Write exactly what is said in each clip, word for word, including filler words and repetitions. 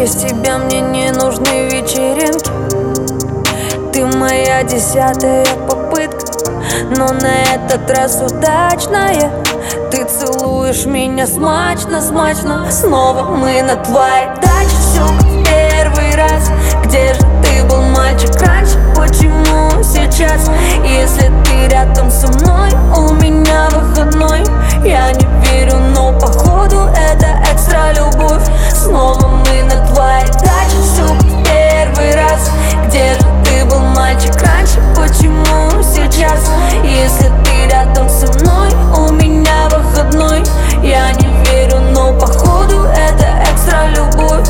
Без тебя мне не нужны вечеринки. Ты моя десятая попытка, но на этот раз удачная. Ты целуешь меня смачно, смачно. Снова мы на твоей даче, все как в первый раз. Где же ты был, мальчик, раньше? Почему сейчас? Если ты рядом со мной, у меня выходной. Я не верю, но походу это экстра любовь. Снова мы на твоей даче, все как в первый раз. Где же ты был, мальчик, раньше? Почему сейчас? Если ты рядом со мной, у меня выходной. Я не верю, но походу это экстра любовь.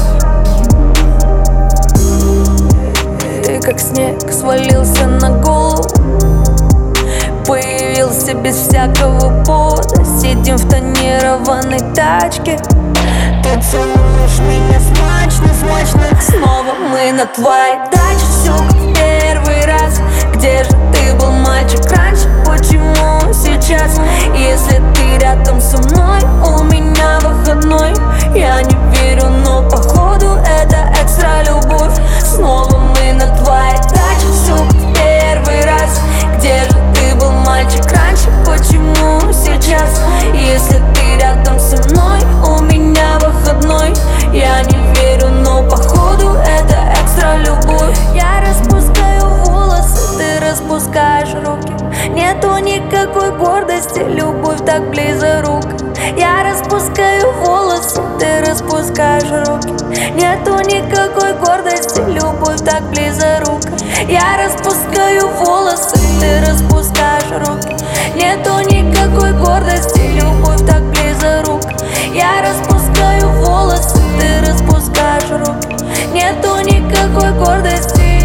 Ты как снег свалился на голову, появился без всякого повода. Сидим в тонированной тачке. Ты целуешь меня смачно, смачно. Снова мы на твоей даче, все как в первый раз. Где же ты был, мальчик, раньше? Почему сейчас? Если ты рядом со мной, у меня выходной. Я не верю, но походу это экстра любовь. Снова мы на твоей даче, все как в первый раз. Где же ты был, мальчик, раньше? Почему сейчас? Если ты рядом со мной, у меня выходной. Я не верю, но походу это экстра любовь. Я распускаю волосы, ты распускаешь руки. Нету никакой гордости, любовь так близорука. Я распускаю волосы, ты распускаешь руки. Нету никакой гордости, любовь так близорука. Я распускаю волосы, ты распускаешь руки. Нету никакой гордости, любовь так близорука. Я распускаю волосы, ты распускаешь руки. Нету никакой гордости.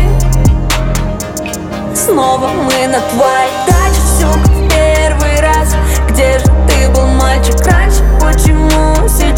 Снова мы на твоей даче, все как в первый раз. Где же ты был, мальчик, раньше? Почему сейчас?